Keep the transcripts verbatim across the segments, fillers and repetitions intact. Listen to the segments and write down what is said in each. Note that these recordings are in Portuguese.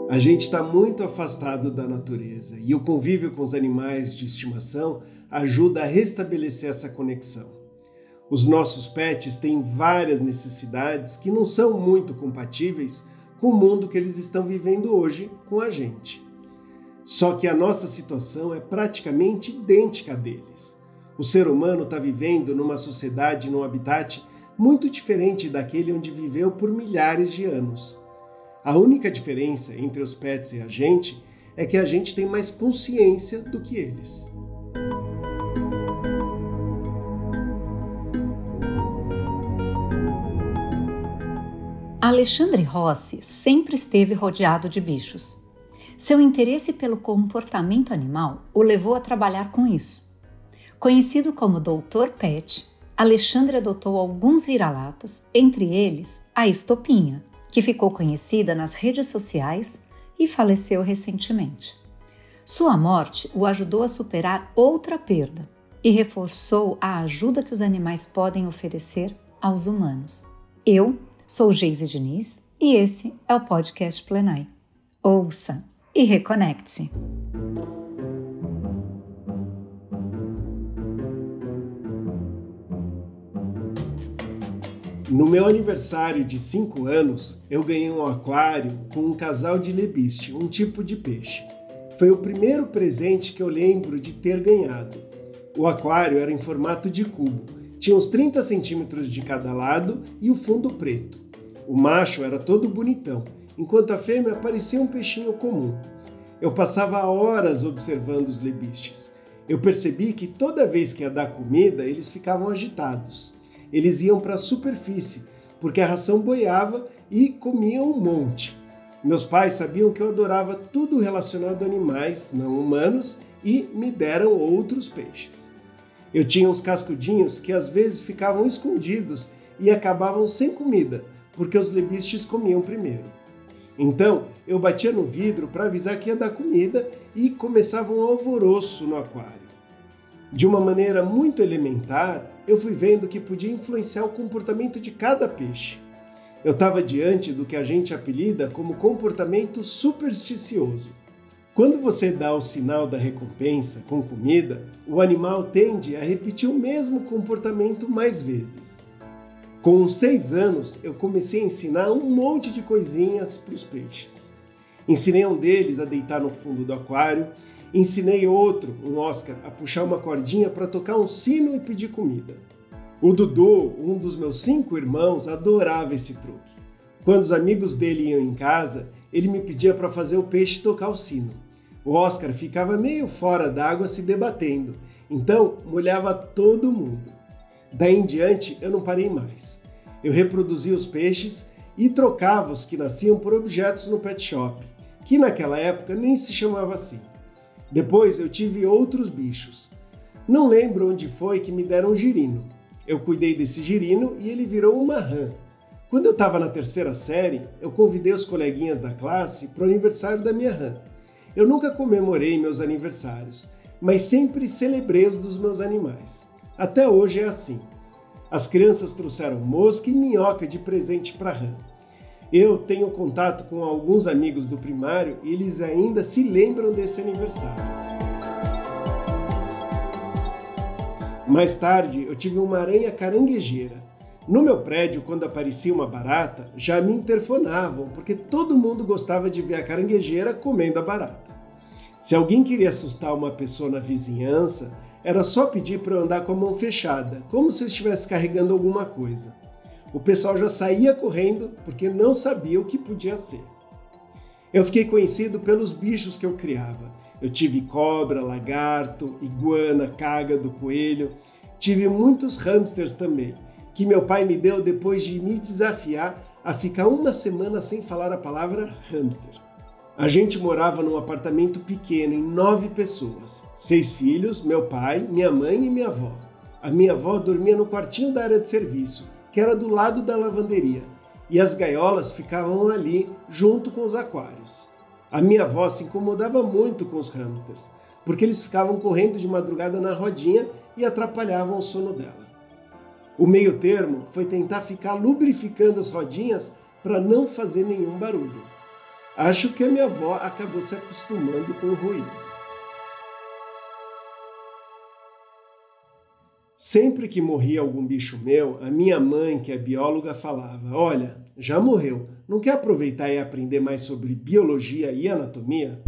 A gente está muito afastado da natureza e o convívio com os animais de estimação ajuda a restabelecer essa conexão. Os nossos pets têm várias necessidades que não são muito compatíveis com o mundo que eles estão vivendo hoje com a gente. Só que a nossa situação é praticamente idêntica à deles. O ser humano está vivendo numa sociedade, num habitat muito diferente daquele onde viveu por milhares de anos. A única diferença entre os pets e a gente é que a gente tem mais consciência do que eles. Alexandre Rossi sempre esteve rodeado de bichos. Seu interesse pelo comportamento animal o levou a trabalhar com isso. Conhecido como doutor Pet, Alexandre adotou alguns vira-latas, entre eles a Estopinha, que ficou conhecida nas redes sociais e faleceu recentemente. Sua morte o ajudou a superar outra perda e reforçou a ajuda que os animais podem oferecer aos humanos. Eu sou Geise Diniz e esse é o podcast Plenai. Ouça e reconecte-se. No meu aniversário de cinco anos, eu ganhei um aquário com um casal de lebiste, um tipo de peixe. Foi o primeiro presente que eu lembro de ter ganhado. O aquário era em formato de cubo, tinha uns trinta centímetros de cada lado e o fundo preto. O macho era todo bonitão, enquanto a fêmea parecia um peixinho comum. Eu passava horas observando os lebistes. Eu percebi que toda vez que ia dar comida, eles ficavam agitados. Eles iam para a superfície, porque a ração boiava e comiam um monte. Meus pais sabiam que eu adorava tudo relacionado a animais não humanos e me deram outros peixes. Eu tinha uns cascudinhos que às vezes ficavam escondidos e acabavam sem comida, porque os lebistes comiam primeiro. Então, eu batia no vidro para avisar que ia dar comida e começava um alvoroço no aquário. De uma maneira muito elementar, eu fui vendo que podia influenciar o comportamento de cada peixe. Eu estava diante do que a gente apelida como comportamento supersticioso. Quando você dá o sinal da recompensa com comida, o animal tende a repetir o mesmo comportamento mais vezes. Com uns seis anos, eu comecei a ensinar um monte de coisinhas para os peixes. Ensinei um deles a deitar no fundo do aquário, ensinei outro, um Oscar, a puxar uma cordinha para tocar um sino e pedir comida. O Dudu, um dos meus cinco irmãos, adorava esse truque. Quando os amigos dele iam em casa, ele me pedia para fazer o peixe tocar o sino. O Oscar ficava meio fora d'água se debatendo, então molhava todo mundo. Daí em diante, eu não parei mais. Eu reproduzia os peixes e trocava os que nasciam por objetos no pet shop, que naquela época nem se chamava assim. Depois eu tive outros bichos. Não lembro onde foi que me deram um girino. Eu cuidei desse girino e ele virou uma rã. Quando eu estava na terceira série, eu convidei os coleguinhas da classe para o aniversário da minha rã. Eu nunca comemorei meus aniversários, mas sempre celebrei os dos meus animais. Até hoje é assim. As crianças trouxeram mosca e minhoca de presente para a rã. Eu tenho contato com alguns amigos do primário e eles ainda se lembram desse aniversário. Mais tarde, eu tive uma aranha caranguejeira. No meu prédio, quando aparecia uma barata, já me interfonavam, porque todo mundo gostava de ver a caranguejeira comendo a barata. Se alguém queria assustar uma pessoa na vizinhança, era só pedir para eu andar com a mão fechada, como se eu estivesse carregando alguma coisa. O pessoal já saía correndo porque não sabia o que podia ser. Eu fiquei conhecido pelos bichos que eu criava. Eu tive cobra, lagarto, iguana, cágado, coelho. Tive muitos hamsters também, que meu pai me deu depois de me desafiar a ficar uma semana sem falar a palavra hamster. A gente morava num apartamento pequeno, em nove pessoas. Seis filhos, meu pai, minha mãe e minha avó. A minha avó dormia no quartinho da área de serviço, que era do lado da lavanderia, e as gaiolas ficavam ali, junto com os aquários. A minha avó se incomodava muito com os hamsters, porque eles ficavam correndo de madrugada na rodinha e atrapalhavam o sono dela. O meio termo foi tentar ficar lubrificando as rodinhas para não fazer nenhum barulho. Acho que a minha avó acabou se acostumando com o ruído. Sempre que morria algum bicho meu, a minha mãe, que é bióloga, falava: olha, já morreu, não quer aproveitar e aprender mais sobre biologia e anatomia?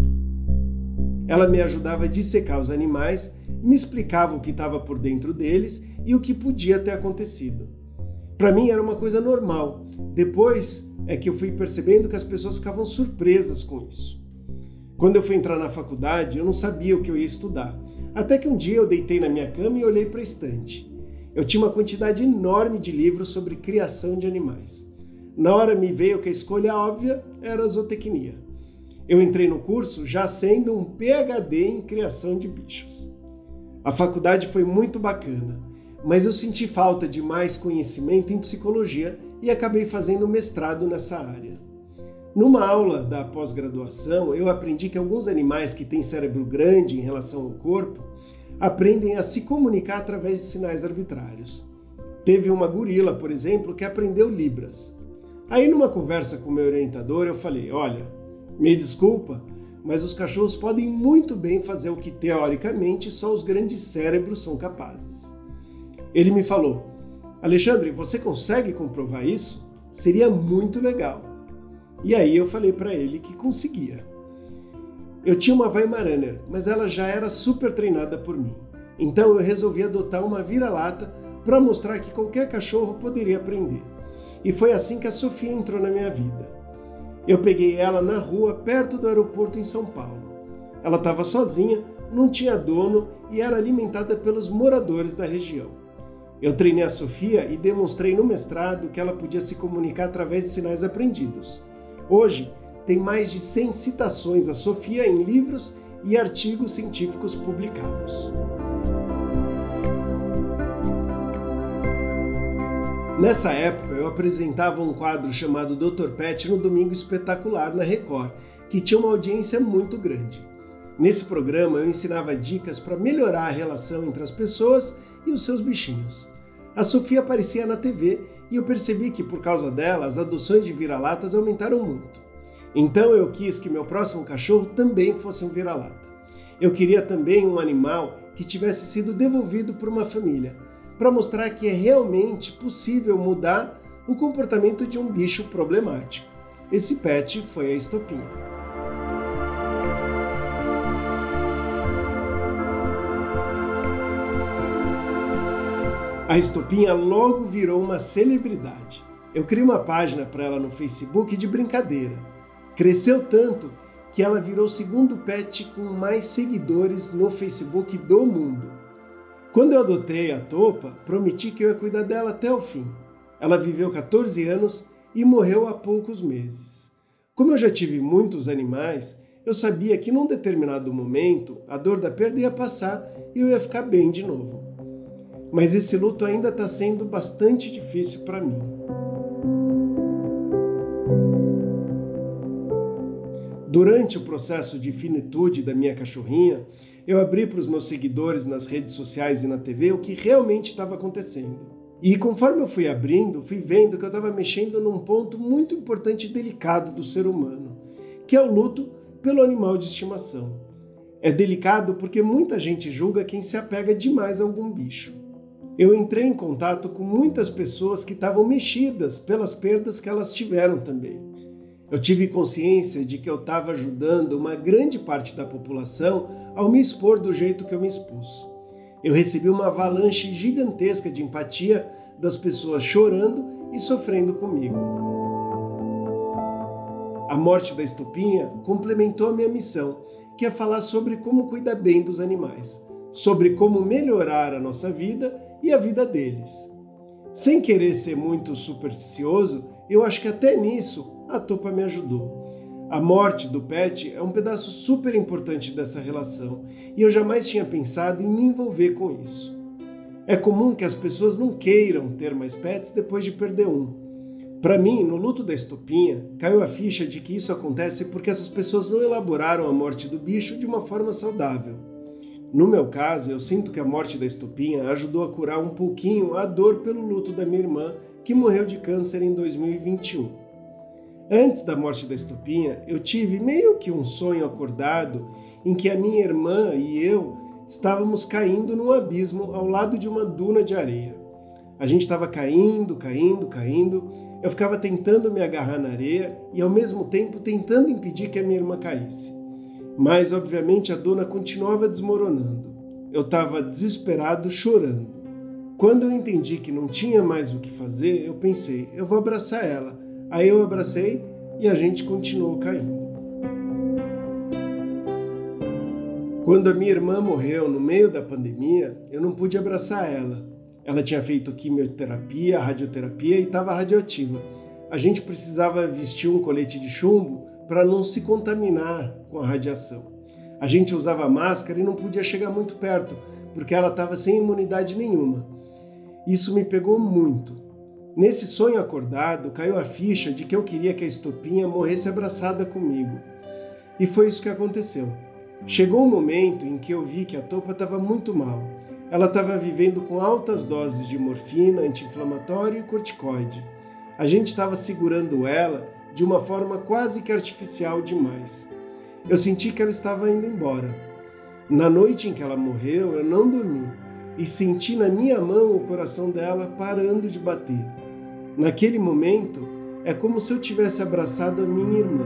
Ela me ajudava a dissecar os animais, me explicava o que estava por dentro deles e o que podia ter acontecido. Para mim era uma coisa normal. Depois é que eu fui percebendo que as pessoas ficavam surpresas com isso. Quando eu fui entrar na faculdade, eu não sabia o que eu ia estudar. Até que um dia eu deitei na minha cama e olhei para a estante. Eu tinha uma quantidade enorme de livros sobre criação de animais. Na hora me veio que a escolha óbvia era a zootecnia. Eu entrei no curso já sendo um P H D em criação de bichos. A faculdade foi muito bacana, mas eu senti falta de mais conhecimento em psicologia e acabei fazendo mestrado nessa área. Numa aula da pós-graduação, eu aprendi que alguns animais que têm cérebro grande em relação ao corpo aprendem a se comunicar através de sinais arbitrários. Teve uma gorila, por exemplo, que aprendeu Libras. Aí, numa conversa com o meu orientador, eu falei: olha, me desculpa, mas os cachorros podem muito bem fazer o que, teoricamente, só os grandes cérebros são capazes. Ele me falou: Alexandre, você consegue comprovar isso? Seria muito legal. E aí eu falei para ele que conseguia. Eu tinha uma Weimaraner, mas ela já era super treinada por mim. Então eu resolvi adotar uma vira-lata para mostrar que qualquer cachorro poderia aprender. E foi assim que a Sofia entrou na minha vida. Eu peguei ela na rua, perto do aeroporto em São Paulo. Ela estava sozinha, não tinha dono e era alimentada pelos moradores da região. Eu treinei a Sofia e demonstrei no mestrado que ela podia se comunicar através de sinais aprendidos. Hoje, tem mais de cem citações a Sofia em livros e artigos científicos publicados. Nessa época, eu apresentava um quadro chamado doutor Pet no Domingo Espetacular na Record, que tinha uma audiência muito grande. Nesse programa, eu ensinava dicas para melhorar a relação entre as pessoas e os seus bichinhos. A Sofia aparecia na T V e eu percebi que, por causa dela, as adoções de vira-latas aumentaram muito. Então eu quis que meu próximo cachorro também fosse um vira-lata. Eu queria também um animal que tivesse sido devolvido por uma família, para mostrar que é realmente possível mudar o comportamento de um bicho problemático. Esse pet foi a Estopinha. A Estopinha logo virou uma celebridade. Eu criei uma página para ela no Facebook de brincadeira. Cresceu tanto que ela virou o segundo pet com mais seguidores no Facebook do mundo. Quando eu adotei a Topa, prometi que eu ia cuidar dela até o fim. Ela viveu catorze anos e morreu há poucos meses. Como eu já tive muitos animais, eu sabia que num determinado momento a dor da perda ia passar e eu ia ficar bem de novo. Mas esse luto ainda está sendo bastante difícil para mim. Durante o processo de finitude da minha cachorrinha, eu abri para os meus seguidores nas redes sociais e na T V o que realmente estava acontecendo. E conforme eu fui abrindo, fui vendo que eu estava mexendo num ponto muito importante e delicado do ser humano, que é o luto pelo animal de estimação. É delicado porque muita gente julga quem se apega demais a algum bicho. Eu entrei em contato com muitas pessoas que estavam mexidas pelas perdas que elas tiveram também. Eu tive consciência de que eu estava ajudando uma grande parte da população ao me expor do jeito que eu me expus. Eu recebi uma avalanche gigantesca de empatia das pessoas chorando e sofrendo comigo. A morte da Estopinha complementou a minha missão, que é falar sobre como cuidar bem dos animais, sobre como melhorar a nossa vida e a vida deles. Sem querer ser muito supersticioso, eu acho que até nisso a Topa me ajudou. A morte do pet é um pedaço super importante dessa relação e eu jamais tinha pensado em me envolver com isso. É comum que as pessoas não queiram ter mais pets depois de perder um. Para mim, no luto da Estopinha, caiu a ficha de que isso acontece porque essas pessoas não elaboraram a morte do bicho de uma forma saudável. No meu caso, eu sinto que a morte da Estopinha ajudou a curar um pouquinho a dor pelo luto da minha irmã, que morreu de câncer em dois mil e vinte e um. Antes da morte da Estopinha, eu tive meio que um sonho acordado em que a minha irmã e eu estávamos caindo num abismo ao lado de uma duna de areia. A gente estava caindo, caindo, caindo. Eu ficava tentando me agarrar na areia e, ao mesmo tempo, tentando impedir que a minha irmã caísse. Mas, obviamente, a duna continuava desmoronando. Eu estava desesperado, chorando. Quando eu entendi que não tinha mais o que fazer, eu pensei, eu vou abraçar ela. Aí eu abracei e a gente continuou caindo. Quando a minha irmã morreu no meio da pandemia, eu não pude abraçar ela. Ela tinha feito quimioterapia, radioterapia e estava radioativa. A gente precisava vestir um colete de chumbo para não se contaminar com a radiação. A gente usava máscara e não podia chegar muito perto, porque ela estava sem imunidade nenhuma. Isso me pegou muito. Nesse sonho acordado, caiu a ficha de que eu queria que a Estopinha morresse abraçada comigo. E foi isso que aconteceu. Chegou um momento em que eu vi que a Topa estava muito mal. Ela estava vivendo com altas doses de morfina, anti-inflamatório e corticoide. A gente estava segurando ela de uma forma quase que artificial demais. Eu senti que ela estava indo embora. Na noite em que ela morreu, eu não dormi e senti na minha mão o coração dela parando de bater. Naquele momento, é como se eu tivesse abraçado a minha irmã.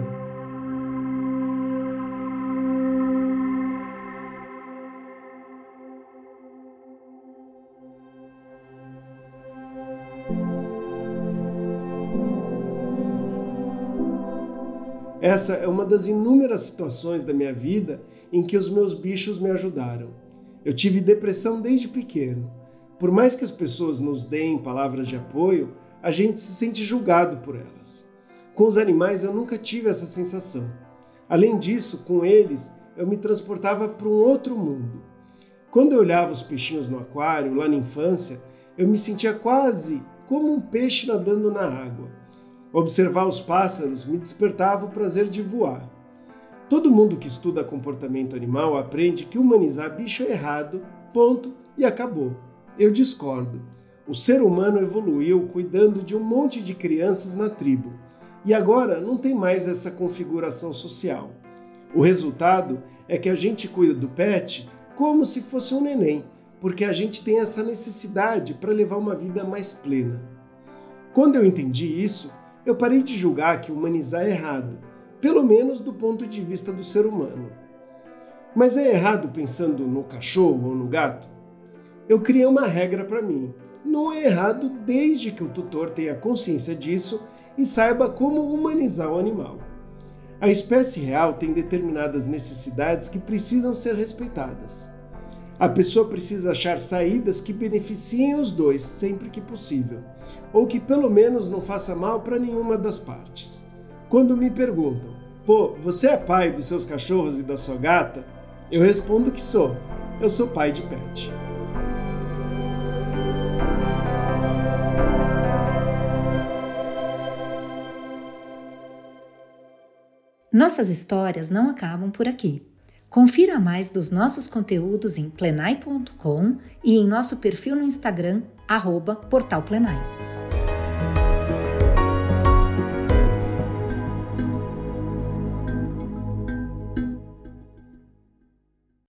Essa é uma das inúmeras situações da minha vida em que os meus bichos me ajudaram. Eu tive depressão desde pequeno. Por mais que as pessoas nos deem palavras de apoio, a gente se sente julgado por elas. Com os animais eu nunca tive essa sensação. Além disso, com eles, eu me transportava para um outro mundo. Quando eu olhava os peixinhos no aquário, lá na infância, eu me sentia quase como um peixe nadando na água. Observar os pássaros me despertava o prazer de voar. Todo mundo que estuda comportamento animal aprende que humanizar bicho é errado, ponto, e acabou. Eu discordo. O ser humano evoluiu cuidando de um monte de crianças na tribo, e agora não tem mais essa configuração social. O resultado é que a gente cuida do pet como se fosse um neném, porque a gente tem essa necessidade para levar uma vida mais plena. Quando eu entendi isso, eu parei de julgar que humanizar é errado, pelo menos do ponto de vista do ser humano. Mas é errado pensando no cachorro ou no gato? Eu criei uma regra para mim. Não é errado desde que o tutor tenha consciência disso e saiba como humanizar o animal. A espécie real tem determinadas necessidades que precisam ser respeitadas. A pessoa precisa achar saídas que beneficiem os dois sempre que possível, ou que pelo menos não faça mal para nenhuma das partes. Quando me perguntam, pô, você é pai dos seus cachorros e da sua gata? Eu respondo que sou. Eu sou pai de pet. Nossas histórias não acabam por aqui. Confira mais dos nossos conteúdos em plenai ponto com e em nosso perfil no Instagram, arroba Portal Plenai.